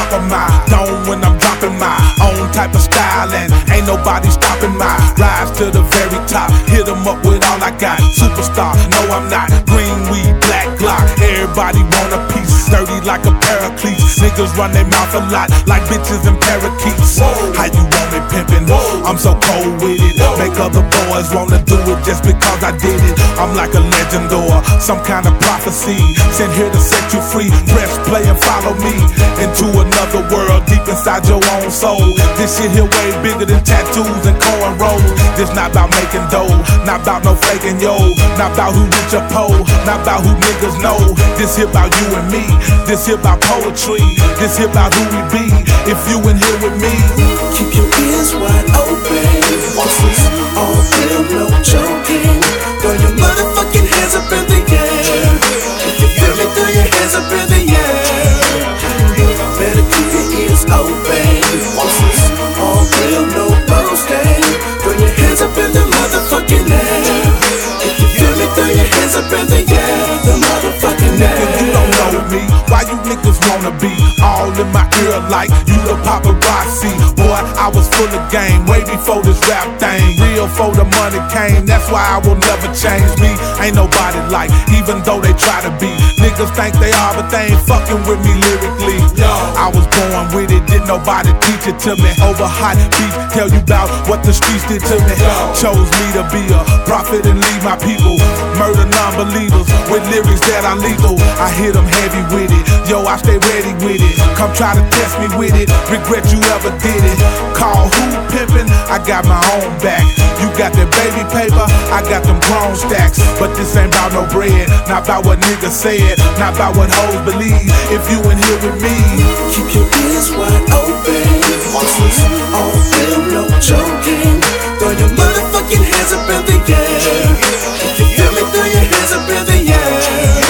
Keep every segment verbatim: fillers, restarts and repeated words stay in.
top of my dome when I'm dropping my own type of style, and ain't nobody stopping my rise to the very top. Hit 'em up with all I got. Superstar, no I'm not. Green weed, black Glock. Everybody want a piece. Sturdy like a paraclete. Niggas run their mouth a lot like bitches and parakeets. How you want it pimpin'? I'm so cold with it. Make other boys wanna do it just because I did it. I'm like a legend or some kind of prophecy, sent here to set you free. Press play and follow me into another world deep inside your own soul. This shit here way bigger than tattoos and cornrows. This not about making dough, not about no faking yo, not about who rich or poor, not about who niggas know. This here about you and me. This here about poetry. This here about who we be. If you in here with me, keep your ears wide open. This is all real, no joking. Throw your motherfucking hands up in the air. If you feel me, throw your hands up in the air. Better keep your ears open. This is all real, no boasting. Throw your hands up in the motherfucking air. If you feel me, throw your hands up in the air. The motherfucking air. Nigga, you don't know me. Why you niggas wanna be all in my ear like you the paparazzi? Boy, I was full of game way before this rap thing. Real for the money came, that's why I will never change me. Ain't nobody like, even though they try to be. Niggas think they are, but they ain't fucking with me lyrically. I was born with it, didn't nobody teach it to me. Over hot beats, tell you about what the streets did to me. Chose me to be a prophet and lead my people. Murder non-believers with lyrics that are lethal. I hit them heavy with it. Yo, I stay ready with it. Come try to test me with it. Regret you ever did it. Call who pimpin'? I got my own back. You got that baby paper, I got them grown stacks. But this ain't about no bread, not about what niggas said, not about what hoes believe. If you in here with me, keep your ears wide open. This is all real, no joking. Throw your motherfucking hands up in the air. If you feel me, throw your hands up in the air.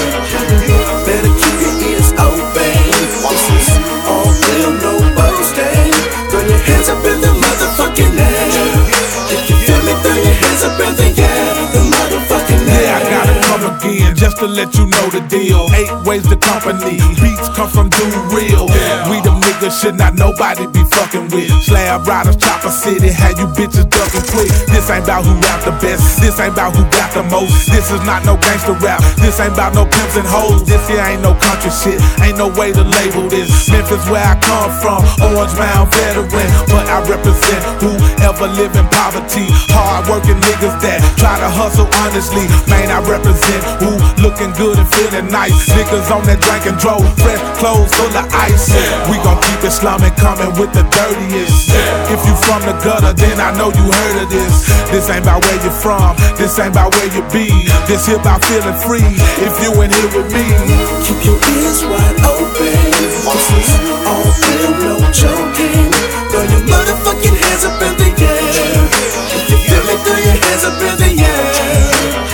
Better keep your ears open. This is all real, no boasting. Throw your hands up in the motherfucking air. If you feel me, throw your hands up in the air. The motherfucking air. Yeah, I gotta come again just to let you know the deal. Eight ways to company. Beats come from Dude Real. We them niggas should not nobody be fucking with. Slab riders, Chopper City, had you bitches ducking quick. This ain't about who rap the best. This ain't about who got the most. This is not no gangster rap. This ain't about no pimps and hoes. This here ain't no country shit. Ain't no way to label this. Memphis where I come from, Orange Mound veteran. But I represent whoever live in poverty. Hard working niggas that try to hustle honestly. Man, I represent who looking good and feeling nice. Niggas on that drink and drove, fresh clothes full of ice. We gon' keep it slumming, coming with the dirtiest. If you from the gutter, then I know you heard of this. This ain't about where you from, this ain't about where you be. This here about feeling free. If you in here with me, keep your ears wide open. This is all real, no joking. Throw your motherfucking hands up in the air. If you feel me, throw your hands up in the air.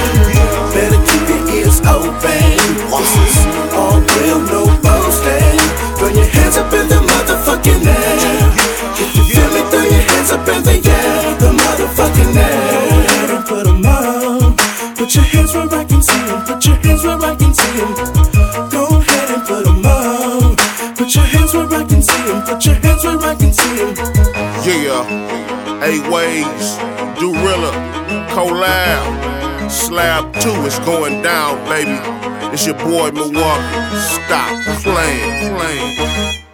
Better keep your ears open. This is all real, no boasting. Throw your hands up in the motherfucking air. If you feel me, throw your hands up in the air. The motherfucking air. Go ahead and put 'em on. Put your hands where I can see 'em. Put your hands where I can see 'em. Go ahead and put 'em on. Put your hands where I can see 'em. Put your hands where I can see 'em. Yeah, eight ways, Dorilla, collab, slab two is going down, baby. It's your boy Milwaukee. Stop playing, playing.